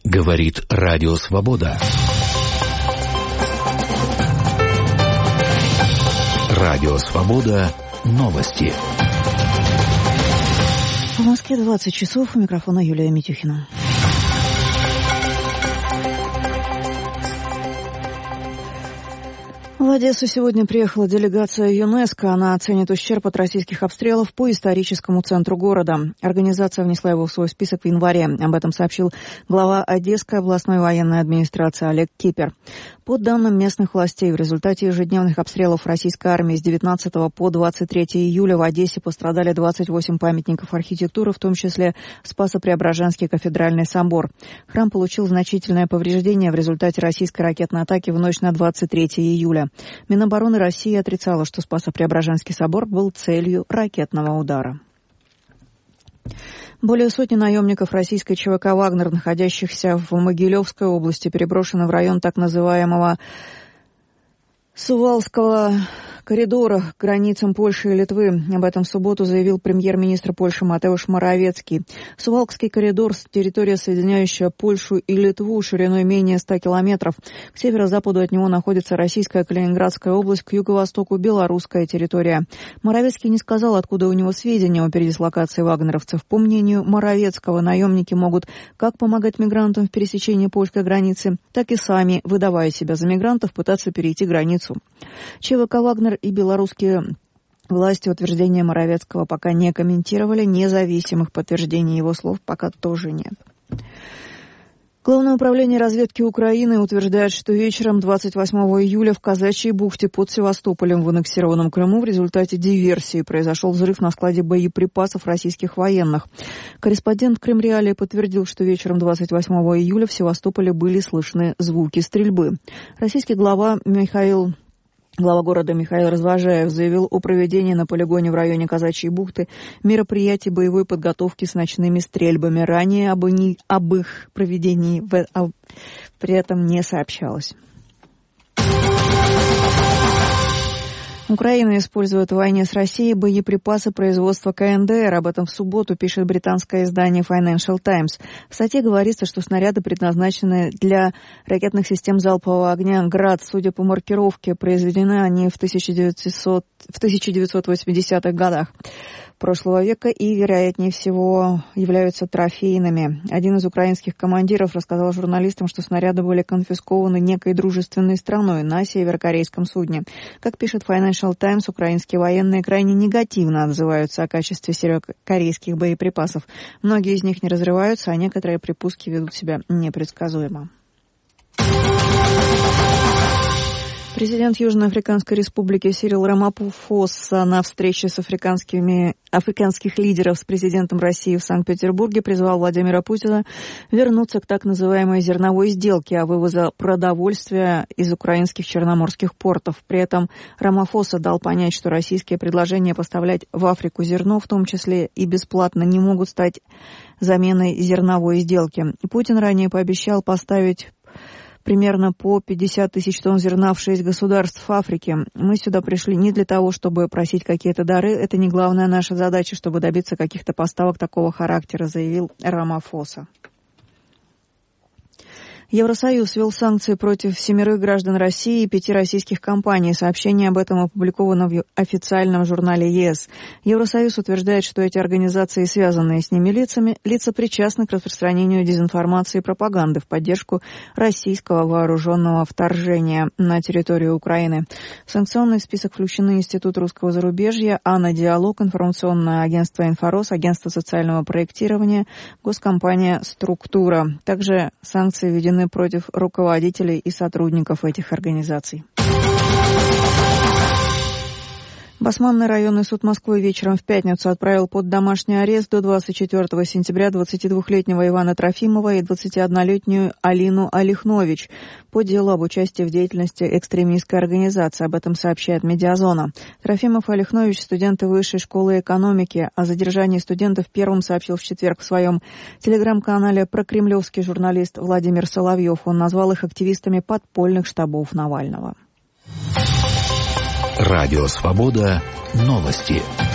Говорит Радио Свобода. Радио Свобода. Новости. В Москве 20 часов. У микрофона Юлия Митюхина. В Одессу сегодня приехала делегация ЮНЕСКО. Она оценит ущерб от российских обстрелов по историческому центру города. Организация внесла его в свой список в январе. Об этом сообщил глава Одесской областной военной администрации Олег Кипер. По данным местных властей, в результате ежедневных обстрелов российской армии с 19 по 23 июля в Одессе пострадали 28 памятников архитектуры, в том числе Спасо-Преображенский кафедральный собор. Храм получил значительное повреждение в результате российской ракетной атаки в ночь на 23 июля. Минобороны России отрицала, что Спасо-Преображенский собор был целью ракетного удара. Более сотни наемников российской ЧВК «Вагнер», находящихся в Могилевской области, переброшены в район так называемого Сувалского коридора к границам Польши и Литвы. Об этом в субботу заявил премьер-министр Польши Матеуш Моровецкий. Сувалкский коридор – территория, соединяющая Польшу и Литву шириной менее 100 километров. К северо-западу от него находится российская Калининградская область, к юго-востоку – белорусская территория. Моровецкий не сказал, откуда у него сведения о передислокации вагнеровцев. По мнению Моровецкого, наемники могут как помогать мигрантам в пересечении польской границы, так и сами, выдавая себя за мигрантов, пытаться перейти границу. ЧВК «Вагнер» и белорусские власти утверждения Моровецкого пока не комментировали, независимых подтверждений его слов пока тоже нет. Главное управление разведки Украины утверждает, что вечером 28 июля в Казачьей бухте под Севастополем в аннексированном Крыму в результате диверсии произошел взрыв на складе боеприпасов российских военных. Корреспондент Крымреалии подтвердил, что вечером 28 июля в Севастополе были слышны звуки стрельбы. Российский глава города Михаил Развожаев заявил о проведении на полигоне в районе Казачьей бухты мероприятий боевой подготовки с ночными стрельбами. Ранее об их проведении при этом не сообщалось. Украина использует в войне с Россией боеприпасы производства КНДР. Об этом в субботу пишет британское издание Financial Times. В статье говорится, что снаряды предназначены для ракетных систем залпового огня «Град». Судя по маркировке, произведены они в 1980-х годах прошлого века и, вероятнее всего, являются трофейными. Один из украинских командиров рассказал журналистам, что снаряды были конфискованы некой дружественной страной на северокорейском судне. Как пишет Financial Times, украинские военные крайне негативно отзываются о качестве северокорейских боеприпасов. Многие из них не разрываются, а некоторые при пуске ведут себя непредсказуемо. Президент Южноафриканской республики Сирил Рамапоса на встрече с африканских лидеров с президентом России в Санкт-Петербурге призвал Владимира Путина вернуться к так называемой зерновой сделке о вывозе продовольствия из украинских черноморских портов. При этом Рамапоса дал понять, что российские предложения поставлять в Африку зерно, в том числе и бесплатно, не могут стать заменой зерновой сделки. Путин ранее пообещал поставить примерно по 50 тысяч тонн зерна в 6 государств Африки. Мы сюда пришли не для того, чтобы просить какие-то дары. Это не главная наша задача, чтобы добиться каких-то поставок такого характера, заявил Рамапоса. Евросоюз ввел санкции против 7 граждан России и 5 российских компаний. Сообщение об этом опубликовано в официальном журнале ЕС. Евросоюз утверждает, что эти организации, связанные с ними лица причастны к распространению дезинформации и пропаганды в поддержку российского вооруженного вторжения на территорию Украины. В санкционный список включены Институт русского зарубежья, Диалог, информационное агентство «Инфорос», агентство социального проектирования, госкомпания «Структура». Также санкции введены против руководителей и сотрудников этих организаций. Басманный районный суд Москвы вечером в пятницу отправил под домашний арест до 24 сентября 22-летнего Ивана Трофимова и 21-летнюю Алину Олехнович по делу об участии в деятельности экстремистской организации. Об этом сообщает «Медиазона». Трофимов и Олехнович – студенты Высшей школы экономики. О задержании студентов первым сообщил в четверг в своем телеграм-канале прокремлевский журналист Владимир Соловьев. Он назвал их активистами подпольных штабов Навального. Радио Свобода. Новости.